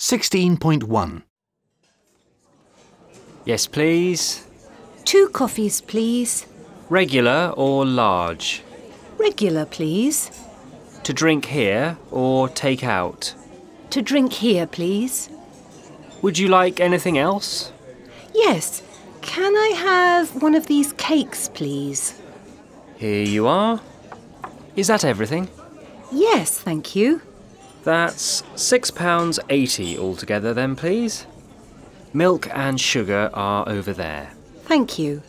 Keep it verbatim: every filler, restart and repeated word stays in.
sixteen point one. Yes, please. Two coffees, please. Regular or large? Regular, please. To drink here or take out? To drink here, please. Would you like anything else? Yes. Can I have one of these cakes, please? Here you are. Is that everything? Yes, thank you. That's six pounds eighty altogether then, please. Milk and sugar are over there. Thank you.